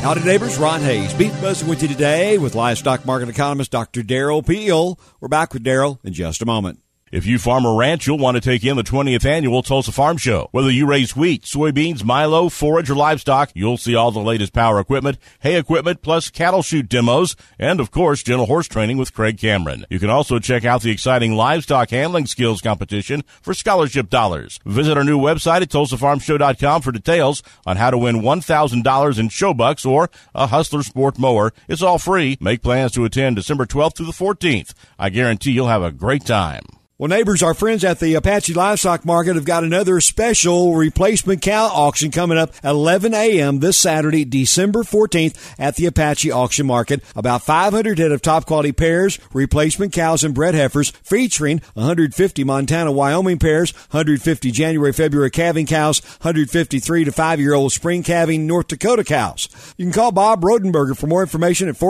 Howdy, neighbors. Ron Hayes, Beef Buzzing with you today with livestock market economist Dr. Darrell Peel. We're back with Darrell in just a moment. If you farm or ranch, you'll want to take in the 20th Annual Tulsa Farm Show. Whether you raise wheat, soybeans, milo, forage, or livestock, you'll see all the latest power equipment, hay equipment, plus cattle chute demos, and, of course, gentle horse training with Craig Cameron. You can also check out the exciting livestock handling skills competition for scholarship dollars. Visit our new website at TulsaFarmShow.com for details on how to win $1,000 in show bucks or a Hustler Sport mower. It's all free. Make plans to attend December 12th through the 14th. I guarantee you'll have a great time. Well, neighbors, our friends at the Apache Livestock Market have got another special replacement cow auction coming up at 11 a.m. this Saturday, December 14th at the Apache Auction Market. About 500 head of top-quality pairs, replacement cows, and bred heifers featuring 150 Montana-Wyoming pairs, 150 January-February calving cows, 150 3 to 5-year-old spring calving North Dakota cows. You can call Bob Rodenberger for more information at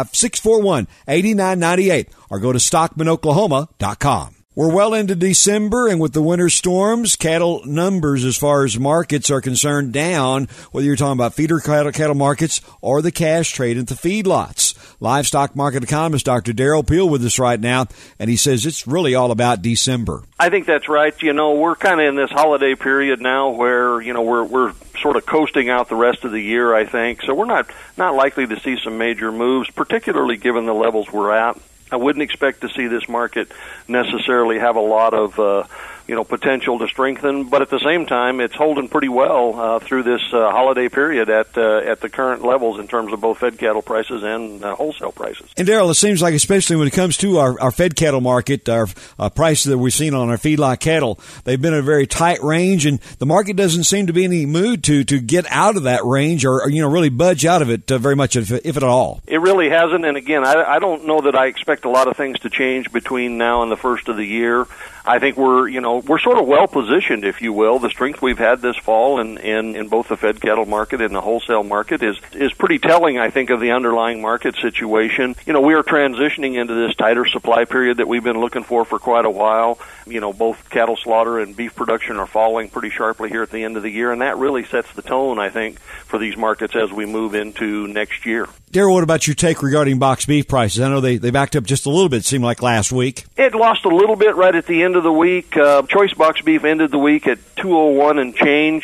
405-641-8998 or go to StockmanOklahoma.com. We're well into December, and with the winter storms, cattle numbers as far as markets are concerned down, whether you're talking about feeder cattle markets or the cash trade at the feedlots. Livestock market economist Dr. Darrell Peel with us right now, and he says it's really all about December. I think that's right. You know, we're kind of in this holiday period now where, you know, we're sort of coasting out the rest of the year, I think. So we're not likely to see some major moves, particularly given the levels we're at. I wouldn't expect to see this market necessarily have a lot of, potential to strengthen, but at the same time, it's holding pretty well through this holiday period at the current levels in terms of both fed cattle prices and wholesale prices. And Darrell, it seems like especially when it comes to our fed cattle market, our prices that we've seen on our feedlot cattle, they've been in a very tight range, and the market doesn't seem to be in any mood to get out of that range or really budge out of it very much, if at all. It really hasn't, and again, I don't know that I expect a lot of things to change between now and the first of the year. I think we're sort of well positioned, if you will. The strength we've had this fall in both the fed cattle market and the wholesale market is pretty telling, I think, of the underlying market situation. You know, we are transitioning into this tighter supply period that we've been looking for quite a while. You know, both cattle slaughter and beef production are falling pretty sharply here at the end of the year, and that really sets the tone, I think, for these markets as we move into next year. Darrell, what about your take regarding boxed beef prices? I know they backed up just a little bit, it seemed like last week. It lost a little bit right at the end of the week. Choice box beef ended the week at $201 and change.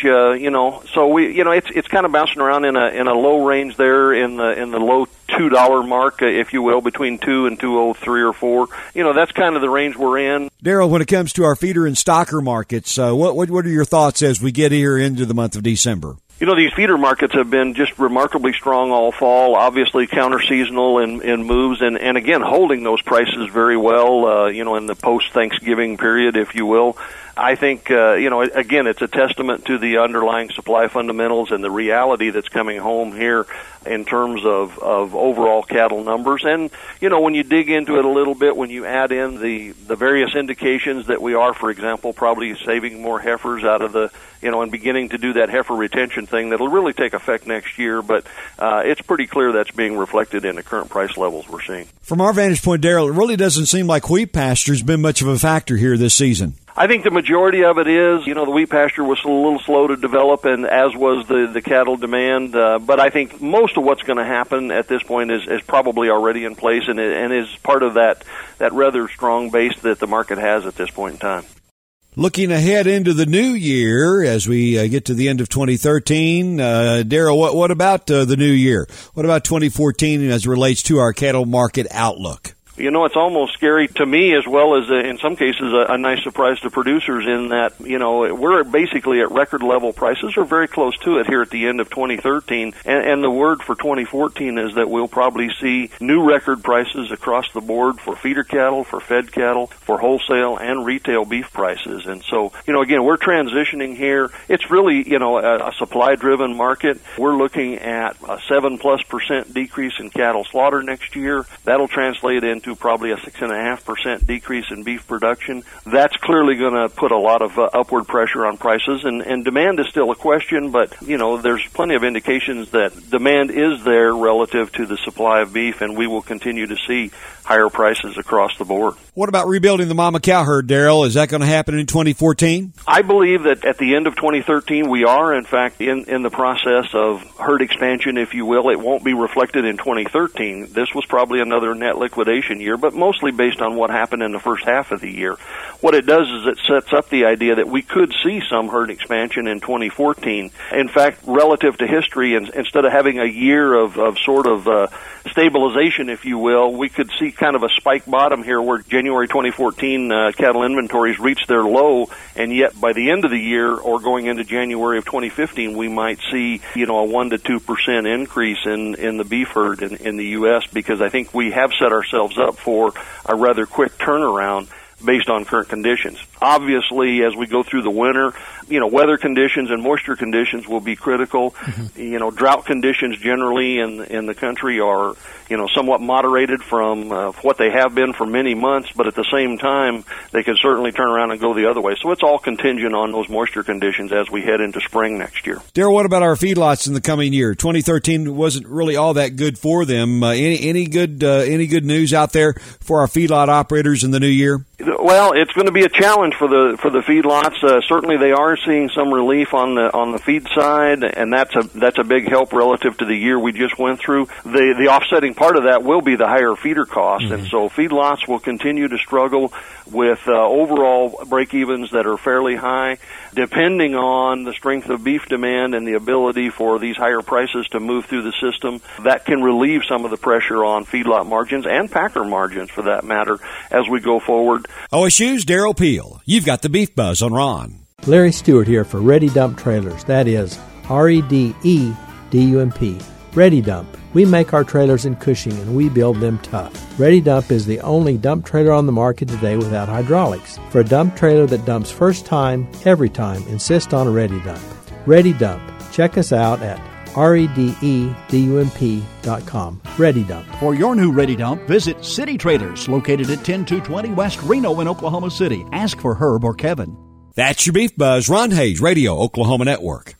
So it's kind of bouncing around in a low range there in the low $2 mark, if you will, between $2 and $2.03 or $4. You know, that's kind of the range we're in. Darrell, when it comes to our feeder and stocker markets, what are your thoughts as we get here into the month of December? You know, these feeder markets have been just remarkably strong all fall, obviously counter-seasonal in moves, and again, holding those prices very well, in the post-Thanksgiving period, if you will. I think, again, it's a testament to the underlying supply fundamentals and the reality that's coming home here in terms of overall cattle numbers. And, when you dig into it a little bit, when you add in the various indications that we are, for example, probably saving more heifers out of the, and beginning to do that heifer retention thing that'll really take effect next year. But it's pretty clear that's being reflected in the current price levels we're seeing. From our vantage point, Darrell, it really doesn't seem like wheat pasture's been much of a factor here this season. I think the majority of it is, the wheat pasture was a little slow to develop, and as was the cattle demand. But I think most of what's going to happen at this point is probably already in place and is part of that rather strong base that the market has at this point in time. Looking ahead into the new year as we get to the end of 2013, Darrell, what about the new year? What about 2014 as it relates to our cattle market outlook? It's almost scary to me as well as, in some cases, a nice surprise to producers in that, we're basically at record level prices or very close to it here at the end of 2013. And the word for 2014 is that we'll probably see new record prices across the board for feeder cattle, for fed cattle, for wholesale and retail beef prices. And so, again, we're transitioning here. It's really, a supply-driven market. We're looking at a 7+% decrease in cattle slaughter next year. That'll translate into to probably a 6.5% decrease in beef production. That's clearly going to put a lot of upward pressure on prices, and demand is still a question, but, there's plenty of indications that demand is there relative to the supply of beef, and we will continue to see higher prices across the board. What about rebuilding the mama cow herd, Darrell? Is that going to happen in 2014? I believe that at the end of 2013, we are, in fact, in the process of herd expansion, if you will. It won't be reflected in 2013. This was probably another net liquidation year, but mostly based on what happened in the first half of the year. What it does is it sets up the idea that we could see some herd expansion in 2014. In fact, relative to history, instead of having a year of sort of stabilization, if you will, we could see kind of a spike bottom here where January 2014 cattle inventories reached their low, and yet by the end of the year or going into January of 2015, we might see, a 1 to 2% increase in the beef herd in the U.S. because I think we have set ourselves up for a rather quick turnaround based on current conditions. Obviously, as we go through the winter, weather conditions and moisture conditions will be critical. Mm-hmm. Drought conditions generally in the country are, somewhat moderated from what they have been for many months, but at the same time, they could certainly turn around and go the other way. So it's all contingent on those moisture conditions as we head into spring next year. Darrell, what about our feedlots in the coming year? 2013 wasn't really all that good for them. Any good news out there for our feedlot operators in the new year? Well, it's going to be a challenge for the feedlots. Certainly, they are seeing some relief on the feed side, and that's a big help relative to the year we just went through. The offsetting part of that will be the higher feeder costs, and so feedlots will continue to struggle with overall break-evens that are fairly high, depending on the strength of beef demand and the ability for these higher prices to move through the system. That can relieve some of the pressure on feedlot margins and packer margins, for that matter, as we go forward. OSU's Darrell Peel. You've got the Beef Buzz on Ron. Larry Stewart here for Ready Dump Trailers. That is REDEDUMP. Ready Dump. We make our trailers in Cushing and we build them tough. Ready Dump is the only dump trailer on the market today without hydraulics. For a dump trailer that dumps first time, every time, insist on a Ready Dump. Ready Dump. Check us out at REDEDUMP.com. Ready Dump. For your new Ready Dump, visit City Trailers, located at 10220 West Reno in Oklahoma City. Ask for Herb or Kevin. That's your Beef Buzz. Ron Hayes, Radio Oklahoma Network.